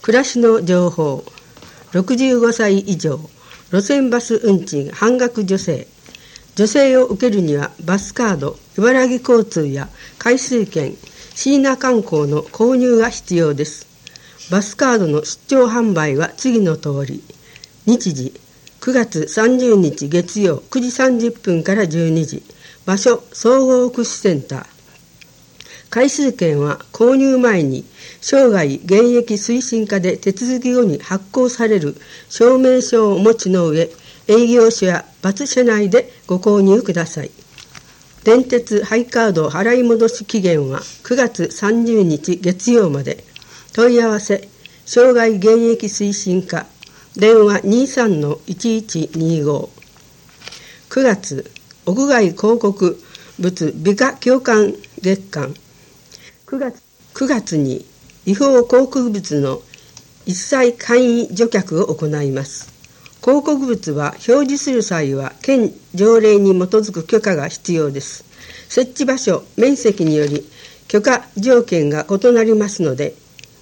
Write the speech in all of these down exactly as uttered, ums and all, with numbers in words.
暮らしの情報。ろくじゅうごさい以上路線バス運賃半額助成。助成を受けるにはバスカード、茨城交通や回数券、椎名観光の購入が必要です。バスカードの出張販売は次の通り。日時くがつさんじゅうにち月曜くじさんじゅっぷんからじゅうにじ。場所総合福祉センター。回数券は購入前に生涯現役推進課で手続き後に発行される証明書をお持ちの上、営業所やバス車内でご購入ください。電鉄ハイカード払い戻し期限はくがつさんじゅうにち月曜まで。問い合わせ生涯現役推進課、電話 にさんのいちいちにご。くがつ屋外広告物美化共感月間。9月、9月に違法広告物の一切簡易除却を行います。広告物は表示する際は県条例に基づく許可が必要です。設置場所、面積により許可条件が異なりますので、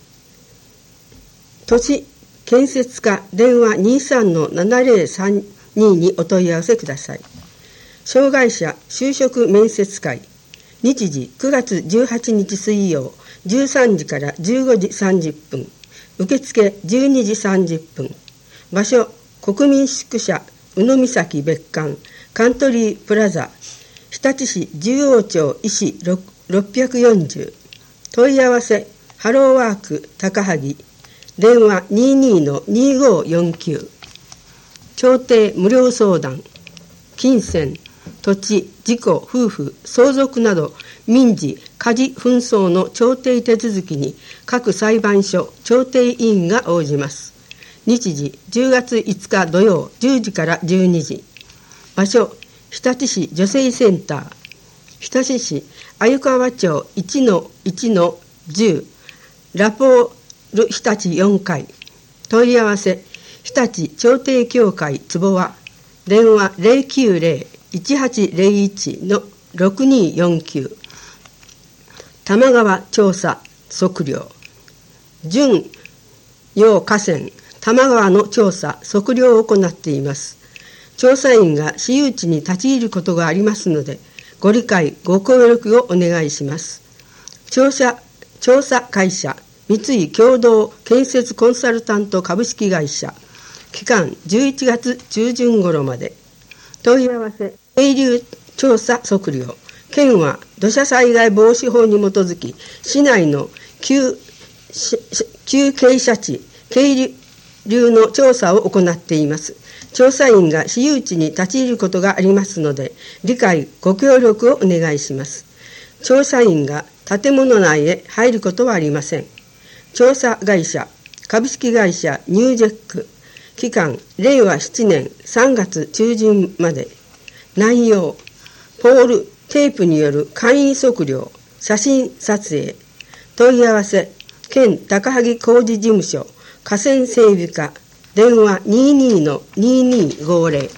都市建設課電話 にさんのななぜろさんに にお問い合わせください。障害者就職面接会。日時くがつじゅうはちにち水曜じゅうさんじからじゅうごじさんじゅっぷん。受付じゅうにじさんじゅっぷん。場所国民宿舎宇野岬別館カントリープラザ日立市十王町医師ろっぴゃくよんじゅう。問い合わせハローワーク高萩電話 にじゅうにのにごーよんきゅう。調停無料相談。金銭土地、事故、夫婦、相続など民事、家事紛争の調停手続きに各裁判所調停委員が応じます。日時じゅうがついつか土曜じゅうじからじゅうにじ。場所日立市女性センター。日立市鮎川町 いちのいちのじゅう ラポール日立よんかい。問い合わせ日立調停協会坪和電話 ゼロきゅうゼロ いちはちゼロいちのろくによんきゅう。玉川調査測量。準要河川玉川の調査測量を行っています。調査員が私有地に立ち入ることがありますので、ご理解ご協力をお願いします。調査調査会社三井共同建設コンサルタント株式会社。期間じゅういちがつちゅうじゅん頃まで。問い合わせ渓流調査測量。県は土砂災害防止法に基づき市内の旧旧傾斜地渓流の調査を行っています。調査員が私有地に立ち入ることがありますので、理解ご協力をお願いします。調査員が建物内へ入ることはありません。調査会社株式会社ニュージェック。期間れいわなねんさんがつちゅうじゅんまで。内容ポールテープによる簡易測量写真撮影。問い合わせ県高萩工事事務所河川整備課電話 にじゅうにのにじゅうにごゼロ。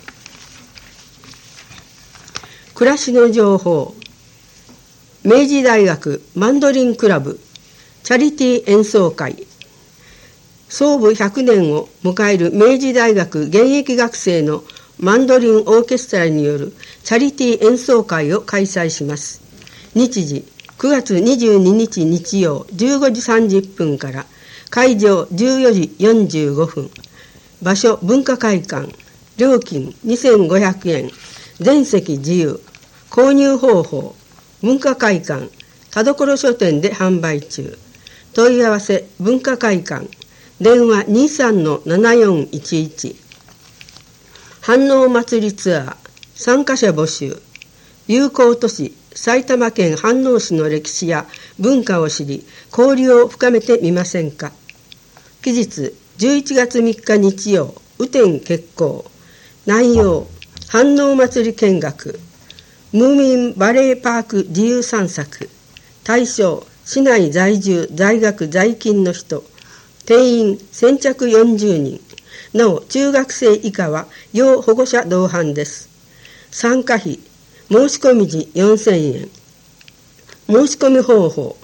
暮らしの情報。明治大学マンドリンクラブチャリティー演奏会。創部ひゃくねんを迎える明治大学現役学生のマンドリンオーケストラによるチャリティー演奏会を開催します。日時くがつにじゅうににち日曜じゅうごじさんじゅっぷんから会場じゅうよじよんじゅうごふん。場所文化会館。料金にせんごひゃくえん。全席自由。購入方法文化会館田所書店で販売中。問い合わせ文化会館電話 にさんのななよんいちいち。飯能祭りツアー参加者募集。友好都市埼玉県飯能市の歴史や文化を知り交流を深めてみませんか。期日じゅういちがつみっか日曜雨天決行。内容飯能祭り見学ムーミンバレーパーク自由散策。対象市内在住在学在勤の人。定員先着よんじゅうにん。なお中学生以下は要保護者同伴です。参加費申し込み時よんせんえん。申し込み方法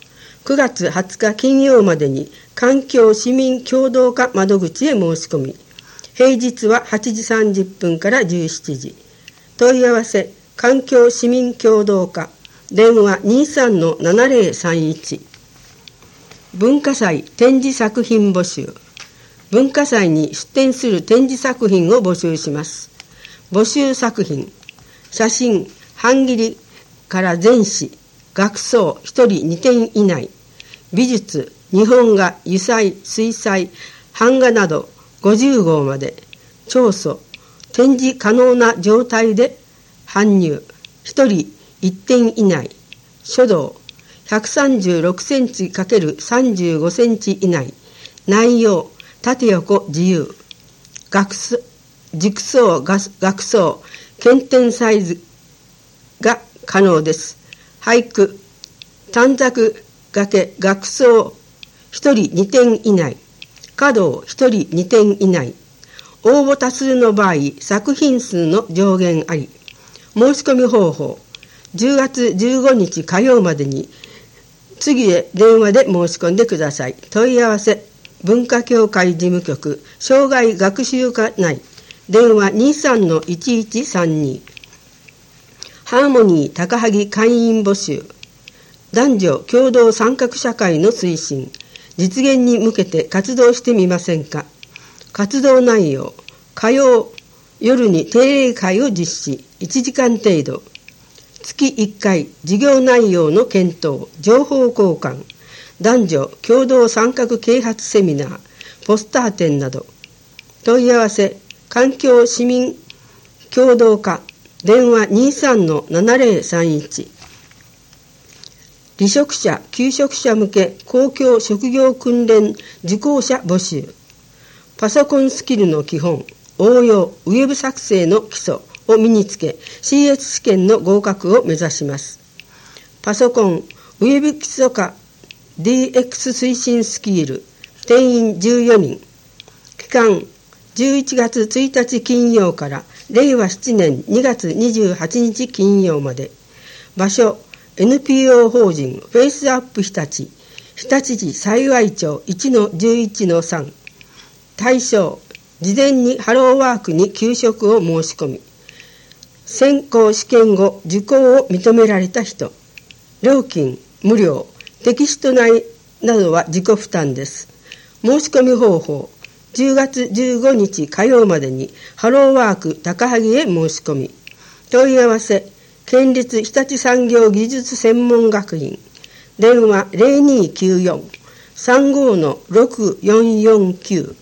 くがつはつか金曜までに環境市民協働課窓口へ申し込み、平日ははちじさんじゅっぷんからじゅうしちじ。問い合わせ環境市民協働課、電話 にさんのななぜろさんいち。文化祭展示作品募集。文化祭に出展する展示作品を募集します。募集作品、写真、版切りから全紙、学装ひとりにてん以内、美術、日本画、油彩、水彩、版画などごじゅうごうまで、長所、展示可能な状態で搬入、ひとりいってん以内、書道、ひゃくさんじゅうろくセンチ×さんじゅうごセンチ以内、内容、縦横自由、学装、軸装、学装、検点サイズが可能です。俳句、短冊掛け学装ひとりにてん以内、華道ひとりにてん以内、応募多数の場合、作品数の上限あり。申し込み方法、じゅうがつじゅうごにち火曜までに次へ電話で申し込んでください。問い合わせ、文化協会事務局障害学習課内、電話 にさんのいちいちさんに。ハーモニー高萩会員募集。男女共同参画社会の推進、実現に向けて活動してみませんか。活動内容、火曜夜に定例会を実施、いちじかん程度。月いっかい、事業内容の検討、情報交換、男女共同参画啓発セミナー、ポスター展など。問い合わせ、環境市民協働課、電話 にさんのななぜろさんいち。離職者、休職者向け公共職業訓練受講者募集。パソコンスキルの基本、応用、ウェブ作成の基礎を身につけ、シーエス 試験の合格を目指します。パソコン、ウェブ基礎化、ディーエックス 推進スキル、定員じゅうよにん。期間、じゅういちがつついたち金曜かられいわしちねんにがつにじゅうはちにち金曜まで。場所、エヌピーオー 法人フェイスアップ日立、日立市幸町 いちのじゅういちのさん。対象、事前にハローワークに休職を申し込み、選考試験後受講を認められた人。料金無料、テキスト内などは自己負担です。申し込み方法、じゅうがつじゅうごにち火曜までにハローワーク高萩へ申し込み。問い合わせ、県立日立産業技術専門学院、電話 ゼロにきゅうよん さんごのろくよんよんきゅう。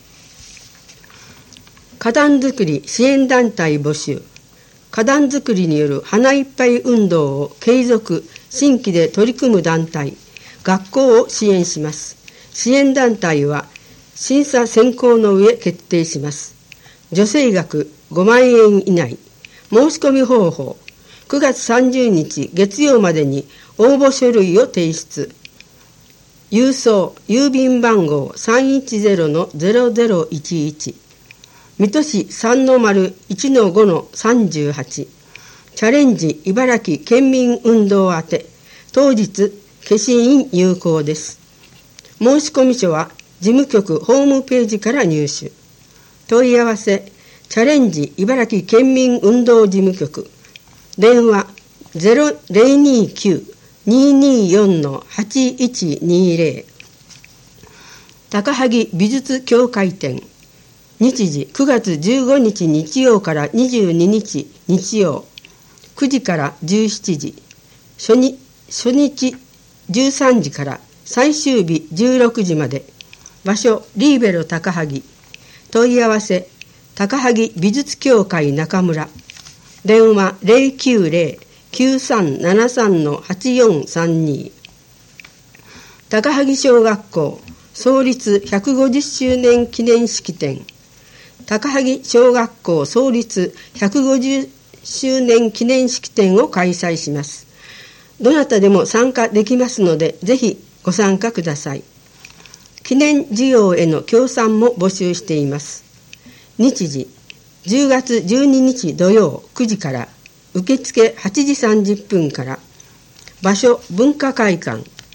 花壇作り支援団体募集。花壇作りによる花いっぱい運動を継続、新規で取り組む団体、学校を支援します。支援団体は審査選考の上決定します。助成額ごまんえん以内。申し込み方法、くがつさんじゅうにち月曜までに応募書類を提出。郵送、郵便番号 さんいちゼロのゼロゼロいちいち。水戸市さんのまるいちのごのさんじゅうはち。チャレンジ茨城県民運動宛て。当日、消印有効です。申込書は事務局ホームページから入手。問い合わせ、チャレンジ茨城県民運動事務局。電話 ゼロにきゅう にによん はちいちにゼロ。高萩美術協会展。日時くがつじゅうごにち日曜からにじゅうににち日曜、くじからじゅうしちじ、初日、初日じゅうさんじから最終日じゅうろくじまで。場所、リーベロ高萩。問い合わせ、高萩美術協会中村。電話 ゼロきゅうゼロ きゅうさんななさん はちよんさんに。高萩小学校創立ひゃくごじゅっしゅうねん記念式典。高萩小学校創立ひゃくごじゅっしゅうねん記念式典を開催します。どなたでも参加できますので、ぜひご参加ください。記念事業への協賛も募集しています。日時、じゅうがつじゅうににち土曜くじから、受付はちじさんじゅっぷんから。場所、文化会館。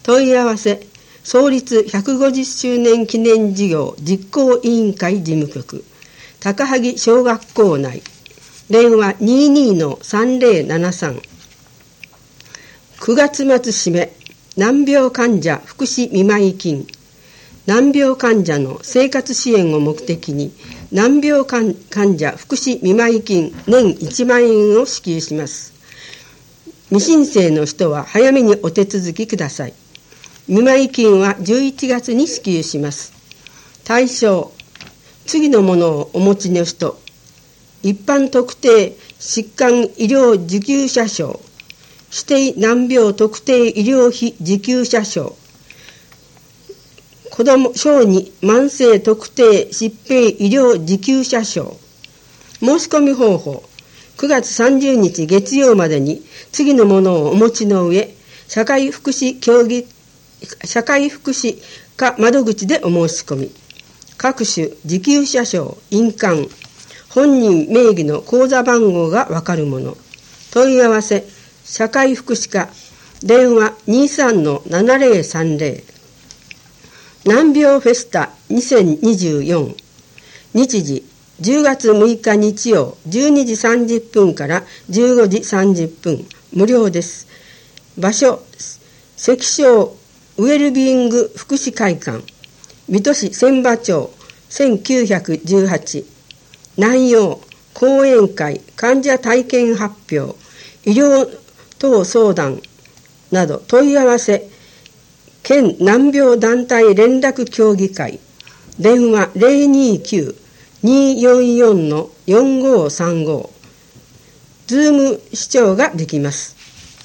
問い合わせ創立ひゃくごじゅっしゅうねん記念事業実行委員会事務局高萩小学校内電話 にじゅうにのさんぜろななさん。くがつ末締め難病患者福祉見舞い金。難病患者の生活支援を目的に難病患者福祉見舞い金年いちまんえんを支給します。未申請の人は早めにお手続きください。見舞い金はじゅういちがつに支給します。対象、次のものをお持ちの人、一般特定疾患医療受給者証、指定難病特定医療費受給者証、子ども小児慢性特定疾病医療受給者証。申し込み方法、くがつさんじゅうにち月曜までに次のものをお持ちの上、社会福祉協議社会福祉課窓口でお申し込み。各種受給者証、印鑑、本人名義の口座番号がわかるもの。問い合わせ社会福祉課電話 にじゅうさんのななぜろさんぜろ。難病フェスタにせんにじゅうよん。日時じゅうがつむいか日曜じゅうにじさんじゅっぷんからじゅうごじさんじゅっぷん、無料です。場所関省ウェルビーイング福祉会館、水戸市千葉町せんきゅうひゃくじゅうはち。内容講演会、患者体験発表、医療等相談など。問い合わせ県難病団体連絡協議会電話 ゼロにきゅう にーよんよん のよんごさんご。ズーム視聴ができます。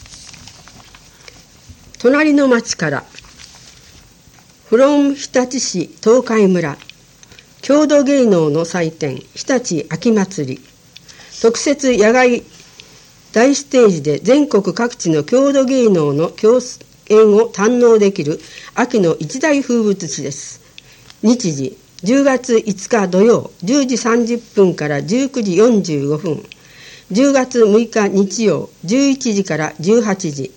隣の町からfrom 日立市東海村郷土芸能の祭典日立秋祭り。特設野外大ステージで全国各地の郷土芸能の共演を堪能できる秋の一大風物詩です。日時じゅうがついつか土曜じゅうじさんじゅっぷんからじゅうくじよんじゅうごふん、じゅうがつむいか日曜じゅういちじからじゅうはちじ。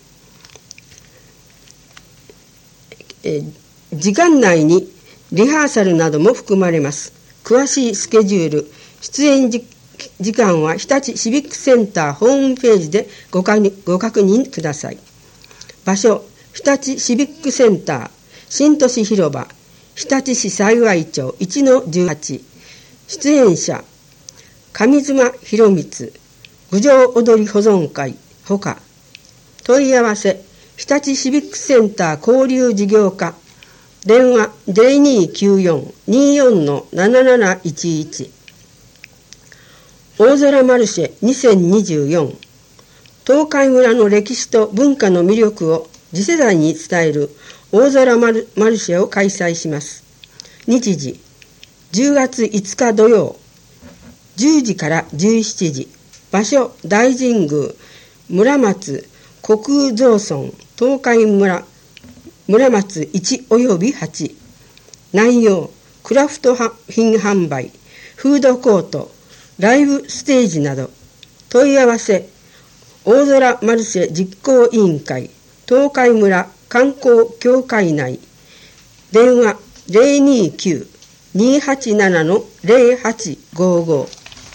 え時間内にリハーサルなども含まれます。詳しいスケジュール、出演時時間は日立シビックセンターホームページでごかご確認ください。場所日立シビックセンター新都市広場日立市幸町いちのじゅうはち。出演者上妻博光郡上踊り保存会ほか。問い合わせ日立シビックセンター交流事業課電話 ゼロにきゅうよん にーよん のなななないちいち。大空マルシェにせんにじゅうよん。東海村の歴史と文化の魅力を次世代に伝える大空マルシェを開催します。日時じゅうがついつか土曜じゅうじからじゅうしちじ。場所大神宮村松国空蔵村東海村村松いちおよびはち。内容クラフト品販売、フードコート、ライブステージなど。問い合わせ大空マルシェ実行委員会東海村観光協会内電話 ゼロにきゅう にーはちなな のゼロはちごご。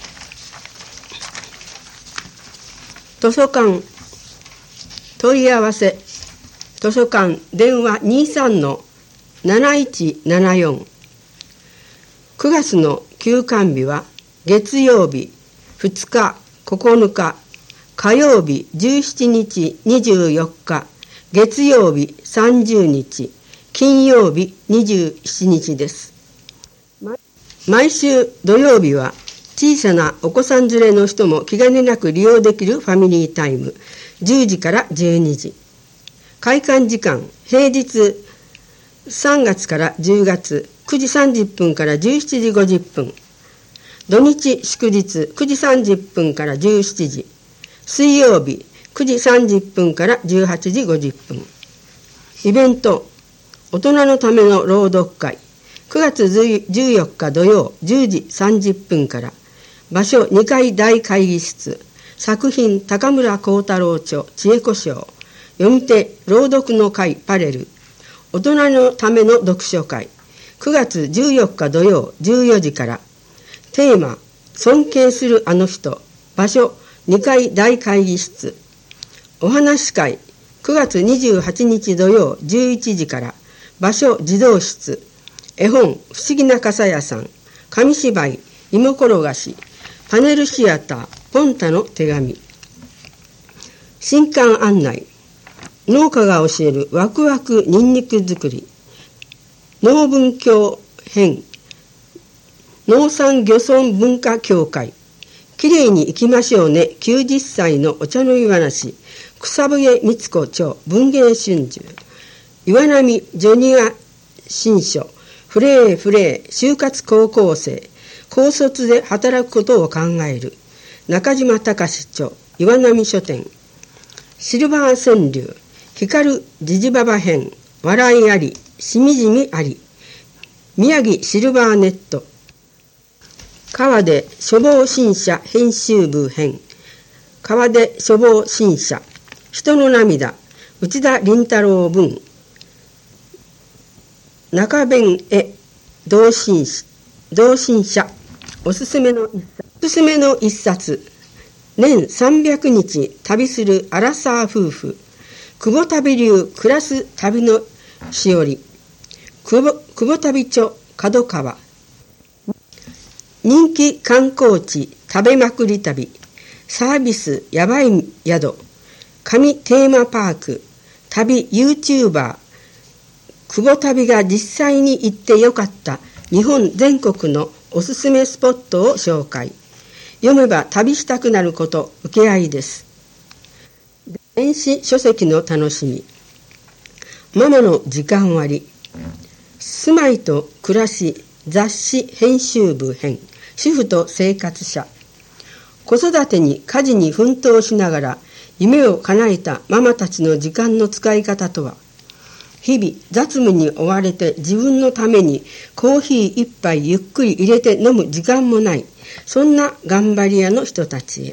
図書館問い合わせ図書館電話 にじゅうさんのなないちななよん。くがつの休館日は月曜日ふつかここのか、火曜日じゅうしちにちにじゅうよっか、月曜日さんじゅうにち、金曜日にじゅうしちにちです。毎週土曜日は小さなお子さん連れの人も気兼ねなく利用できるファミリータイムじゅうじからじゅうにじ。開館時間平日さんがつからじゅうがつくじさんじゅっぷんからじゅうしちじごじゅっぷん。土日祝日くじさんじゅっぷんからじゅうしちじ。水曜日くじさんじゅっぷんからじゅうはちじごじゅっぷん。イベント大人のための朗読会くがつじゅうよっか土曜じゅうじさんじゅっぷんから。場所にかい大会議室。作品高村光太郎著知恵子賞。読み手朗読の会パレル大人のための読書会、くがつじゅうよっか土曜じゅうよじから。テーマ、尊敬するあの人。場所、にかい大会議室。お話会、くがつにじゅうはちにち土曜じゅういちじから。場所、児童室。絵本、不思議な傘屋さん。紙芝居、芋転がし。パネルシアター、ポンタの手紙。新刊案内。農家が教えるワクワクニンニク作り。農文教編。農産漁村文化協会。きれいに行きましょうね。きゅうじゅっさいのお茶の湯話。草笛光子著文芸春秋。岩波ジョニア新書。フレーフレー就活高校生。高卒で働くことを考える。中島隆著岩波書店。シルバー川柳。光るジジババ編。笑いありしみじみあり。宮城シルバーネット。川出書房新社編集部編。川出書房新社。人の涙。内田倫太郎文。中弁へ同心同心者。おすすめの一冊。おすすめの一冊。年さんびゃくにち旅するアラサー夫婦。久保旅流暮らす旅のしおり。久保、久保旅著角川。人気観光地食べまくり旅。サービスやばい宿。神テーマパーク。旅 YouTuber。久保旅が実際に行ってよかった日本全国のおすすめスポットを紹介。読めば旅したくなること受け合いです。電子書籍の楽しみ。ママの時間割。住まいと暮らし雑誌編集部編。主婦と生活者。子育てに家事に奮闘しながら夢を叶えたママたちの時間の使い方とは。日々雑務に追われて自分のためにコーヒー一杯ゆっくり入れて飲む時間もない。そんな頑張り屋の人たちへ。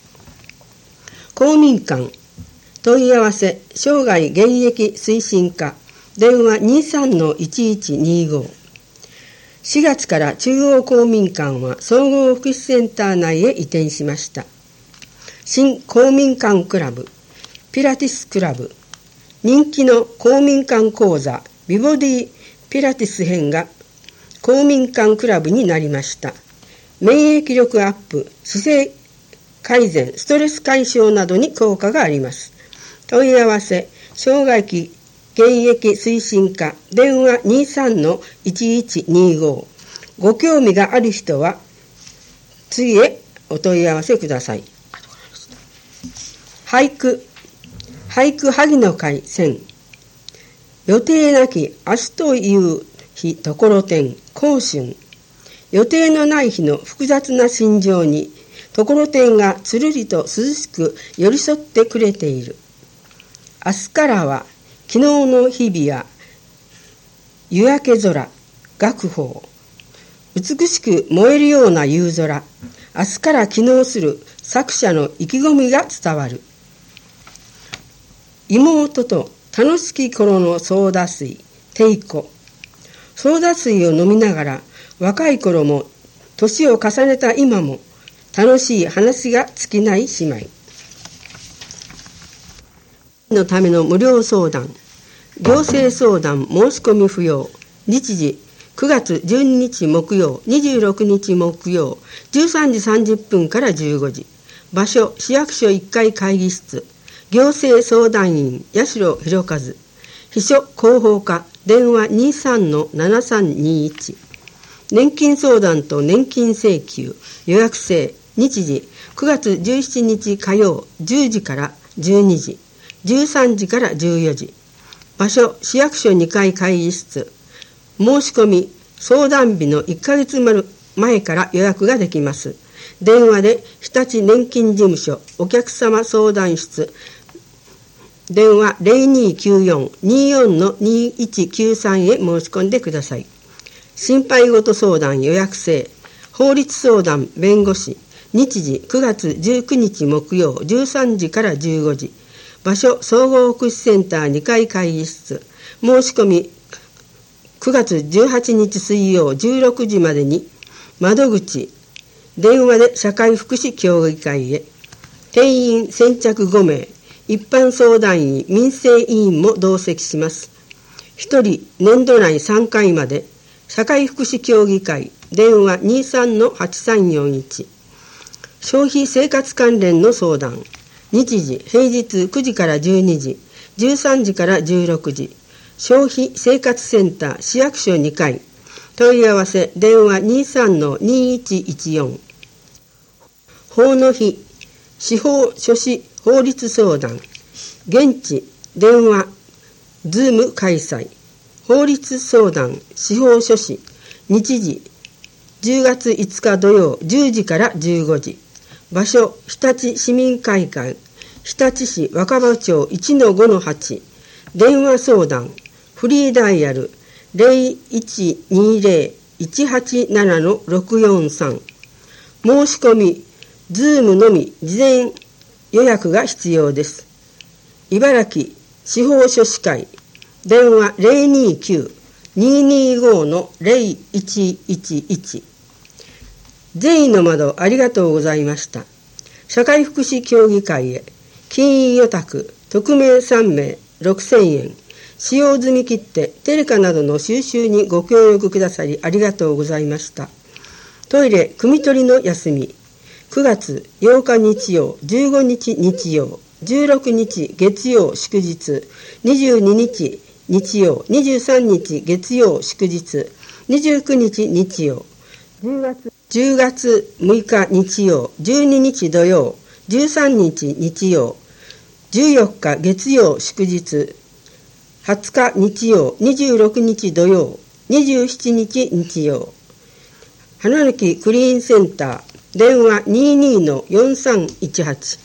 公民館。問い合わせ生涯現役推進課。電話 にさんのいちいちにご。しがつから中央公民館は総合福祉センター内へ移転しました。新公民館クラブ、ピラティスクラブ、人気の公民館講座美ボディピラティス編が公民館クラブになりました。免疫力アップ、姿勢改善、ストレス解消などに効果があります。問い合わせ生涯期現役推進課。電話 にさんのいちいちにご。ご興味がある人は次へお問い合わせください。俳句。俳句萩の会選。予定なき明日という日ところてん庚春。予定のない日の複雑な心情にところてんがつるりと涼しく寄り添ってくれている。明日からは昨日の日々や夕焼け空、楽報。美しく燃えるような夕空。明日から機能する作者の意気込みが伝わる。妹と楽しき頃のソーダ水、テイコ。ソーダ水を飲みながら若い頃も年を重ねた今も楽しい話が尽きない姉妹。のための無料相談。行政相談申し込み不要。日時くがつじゅうににち木曜、にじゅうろくにち木曜、じゅうさんじさんじゅっぷんからじゅうごじ。場所市役所いっかい会議室。行政相談員八代博和。秘書広報課。電話 にさんのななさんにいち。年金相談と年金請求予約制。日時くがつじゅうしちにち火曜じゅうじからじゅうにじ、じゅうさんじからじゅうよじ。場所市役所にかい会議室。申し込み相談日のいっかげつまえから予約ができます。電話で日立年金事務所お客様相談室。電話 ゼロにきゅうよん によんのにいちきゅうさん へ申し込んでください。心配事相談予約制。法律相談弁護士。日時くがつじゅうくにち木曜じゅうさんじからじゅうごじ。場所総合福祉センターにかい会議室。 申し込みくがつじゅうはちにち水曜じゅうろくじまでに窓口電話で社会福祉協議会へ。定員先着ごめい、一般相談員、民生委員も同席します。ひとり年度内さんかいまで。社会福祉協議会電話 にじゅうさんのはちさんよんいち。消費生活関連の相談。日時平日くじからじゅうにじ、じゅうさんじからじゅうろくじ。消費生活センター市役所にかい。問い合わせ電話 にじゅうさんのにいちいちよん。法の日司法書士法律相談。現地電話ズーム開催。法律相談司法書士。日時じゅうがついつか土曜じゅうじからじゅうごじ。場所日立市民会館日立市若葉町 いちのごのはち。電話相談フリーダイヤル ゼロいちにゼロ いちはちななのろくよんさん。申し込みズームのみ事前予約が必要です。茨城司法書士会電話 ゼロにきゅう ににごのゼロいちいちいち。善意の窓ありがとうございました。社会福祉協議会へ金融予託匿名さんめいろくせんえん。使用済み切手テレカなどの収集にご協力くださりありがとうございました。トイレ汲み取りの休みくがつようか日曜じゅうごにち日曜じゅうろくにち月曜祝日にじゅうににち日曜にじゅうさんにち月曜祝日にじゅうくにち日曜じゅうがつむいか日曜じゅうににち土曜じゅうさんにち日曜じゅうよっか月曜祝日はつか日曜にじゅうろくにち土曜にじゅうしちにち日曜。花抜きクリーンセンター電話 にじゅうにのよんさんいちはち。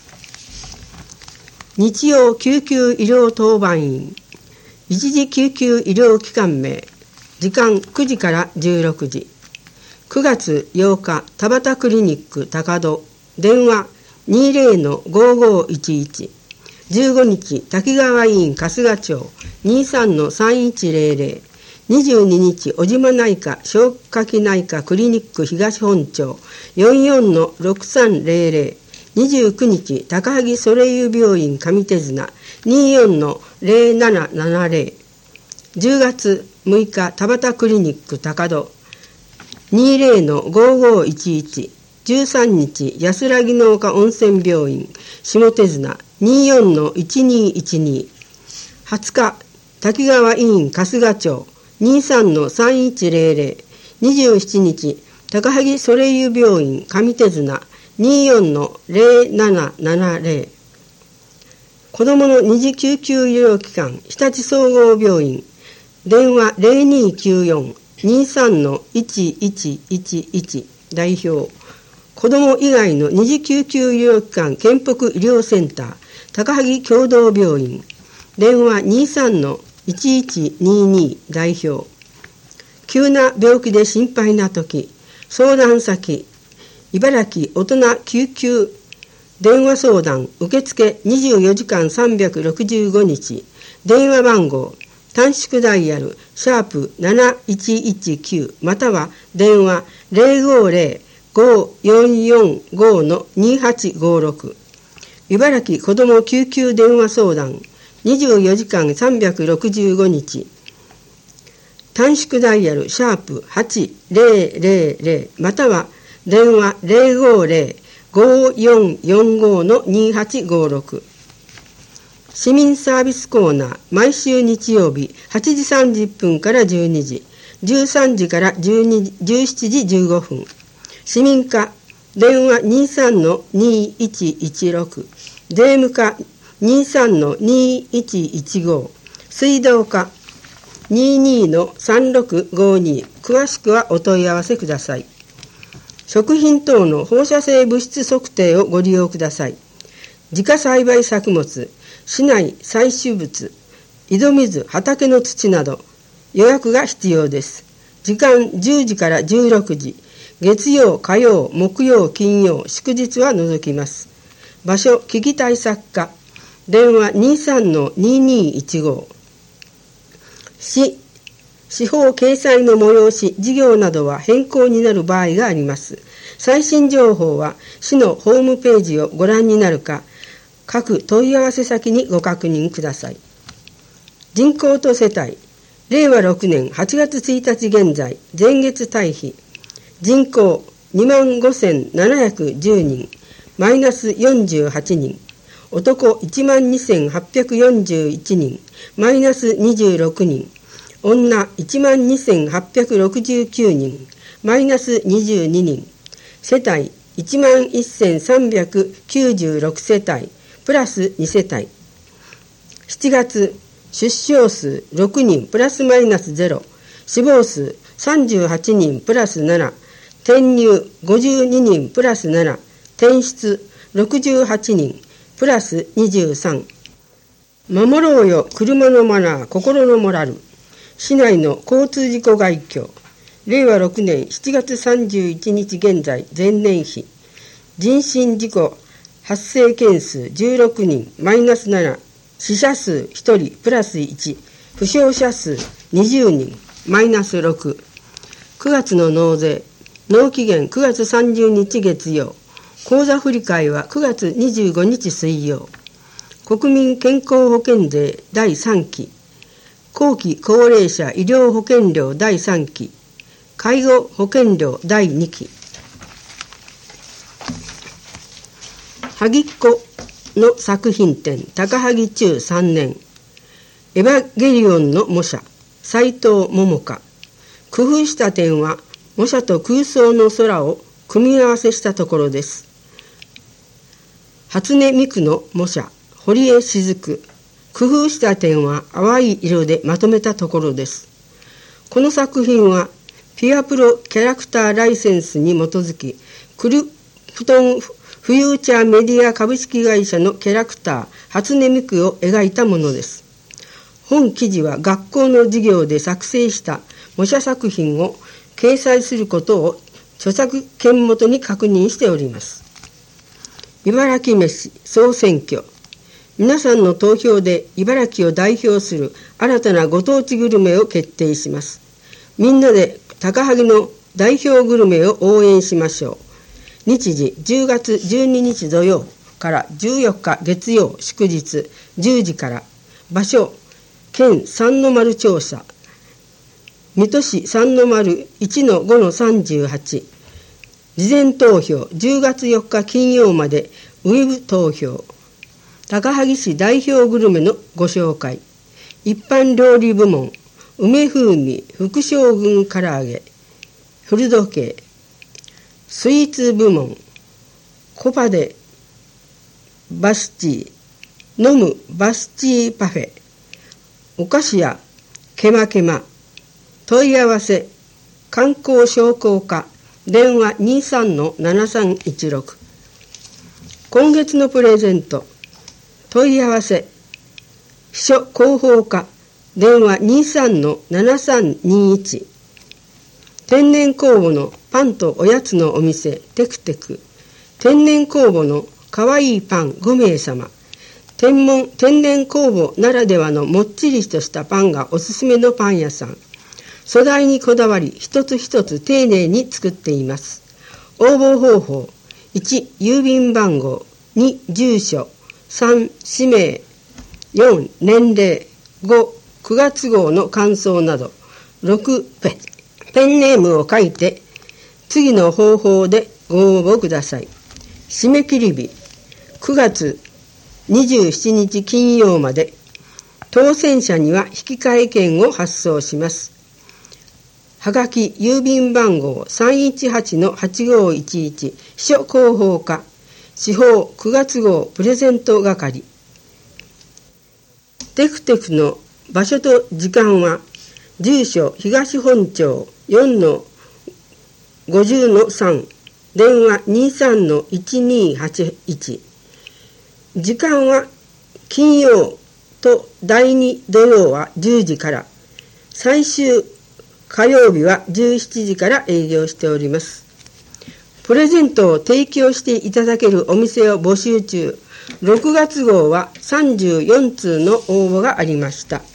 日曜救急医療当番員一時救急医療機関名時間くじからじゅうろくじ。くがつようか田端クリニック高戸電話 にじゅうのごごいちいち。じゅうごにち滝川医院春日町 にじゅうさんのさんいちゼロゼロ。にじゅうににち小島内科消化器内科クリニック東本町 よんじゅうよんのろくさんゼロゼロ。にじゅうくにち高萩ソレイユ病院上手綱 にじゅうよんのゼロななななゼロ。じゅうがつむいか田端クリニック高戸 にじゅうのごごいちいち。じゅうさんにち安らぎ農家温泉病院下手綱 にじゅうよんのいちにいちに。はつか滝川医院春日町にじゅうさんのさんいちゼロゼロ。にじゅうしちにち高萩ソレイユ病院上手綱 にじゅうよんのゼロななななゼロ。子どもの二次救急医療機関日立総合病院電話 ゼロにきゅうよん にじゅうさんのいちいちいちいち。代表子ども以外の二次救急医療機関健福医療センター高萩共同病院電話 にじゅうさんのいちいちにに。代表急な病気で心配なとき相談先茨城大人救急電話相談受付にじゅうよじかんさんびゃくろくじゅうごにち。電話番号短縮ダイヤルシャープなないちいちきゅうまたは電話 ゼロごゼロ ごよんよんごのにはちごろく。茨城子ども救急電話相談にじゅうよじかんさんびゃくろくじゅうごにち。短縮ダイヤルシャープはちゼロゼロゼロまたは電話 ゼロごゼロ ごよんよんごのにはちごろく。市民サービスコーナー毎週日曜日はちじさんじゅっぷんからじゅうにじ、じゅうさんじからじゅうしちじじゅうごふん。市民課電話 にじゅうさんのにいちいちろく。税務課にじゅうさんのにいちいちご。水道課にじゅうにのさんろくごに。詳しくはお問い合わせください。食品等の放射性物質測定をご利用ください。自家栽培作物、市内採取物、井戸水、畑の土など予約が必要です。時間じゅうじからじゅうろくじ、月曜、火曜、木曜、金曜、祝日は除きます。場所、危機対策課、電話 にじゅうさんのににいちご。 市、司法掲載の催し、事業などは変更になる場合があります。最新情報は市のホームページをご覧になるか、各問い合わせ先にご確認ください。人口と世帯、れいわろくねんはちがつついたち現在、前月対比、人口にまんごせんななひゃくじゅうにん、マイナスよんじゅうはちにん、男いちまんにせんはっぴゃくよんじゅういちにん、マイナスにじゅうろくにん、女いちまんにせんはっぴゃくろくじゅうきゅうにん、マイナスにじゅうににん、世帯いちまんせんさんびゃくきゅうじゅうろく世帯、プラスに世帯。しちがつ、出生数ろくにん、プラスマイナスゼロ、死亡数さんじゅうはちにん、プラスなな、転入ごじゅうににん、プラスなな、転出ろくじゅうはちにん、プラスにじゅうさん。守ろうよ車のマナー、心のモラル。市内の交通事故概況。れいわろくねんしちがつさんじゅういちにち現在、前年比。人身事故発生件数じゅうろくにん、マイナスなな。死者数ひとり、プラスいち。負傷者数にじゅうにん、マイナスろく。くがつの納税。納期限くがつさんじゅうにち月曜。口座振替はくがつにじゅうごにち水曜。国民健康保険税だいさんき。後期高齢者医療保険料だいさんき。介護保険料だいにき。萩っ子の作品展、高萩中さんねん。エヴァゲリオンの模写、斉藤桃香。工夫した点は、模写と空想の空を組み合わせしたところです。初音ミクの模写、堀江雫。工夫した点は淡い色でまとめたところです。この作品は、ピアプロキャラクターライセンスに基づき、クルプトンフューチャーメディア株式会社のキャラクター、初音ミクを描いたものです。本記事は学校の授業で作成した模写作品を掲載することを著作権元に確認しております。茨城めし総選挙。皆さんの投票で茨城を代表する新たなご当地グルメを決定します。みんなで高萩の代表グルメを応援しましょう。日時じゅうがつじゅうににち土曜からじゅうよっか月曜祝日じゅうじから。場所県三の丸庁舎、水戸市三の丸 いちのごのさんじゅうはち。事前投票じゅうがつよっか金曜までウェブ投票。高萩市代表グルメのご紹介。一般料理部門、梅風味福将軍唐揚げ、古時計。スイーツ部門、コパでバスチー、飲むバスチーパフェ、お菓子屋ケマケマ。問い合わせ観光商工課、電話 にさんのななさんいちろく。今月のプレゼント、問い合わせ秘書広報課、電話 にさんのななさんにいち。天然酵母のパンとおやつのお店テクテク。天然酵母のかわいいパンごめいさま。天文天然酵母ならではのもっちりとしたパンがおすすめのパン屋さん。素材にこだわり一つ一つ丁寧に作っています。応募方法、いち郵便番号、に住所、さん氏名、よん年齢、ごくがつ号の感想など、ろくペペンネームを書いて次の方法でご応募ください。締め切り日くがつにじゅうしちにち金曜まで。当選者には引換券を発送します。はがき郵便番号 さんいちはちのはちごいちいち 秘書広報課司法くがつ号プレゼント係。テクテクの場所と時間は住所東本町よんのごじゅうのさん、電話 にさんのいちにはちいち。時間は金曜とだいに土曜はじゅうじから、最終火曜日はじゅうしちじから営業しております。プレゼントを提供していただけるお店を募集中。ろくがつ号はさんじゅうよんつうの応募がありました。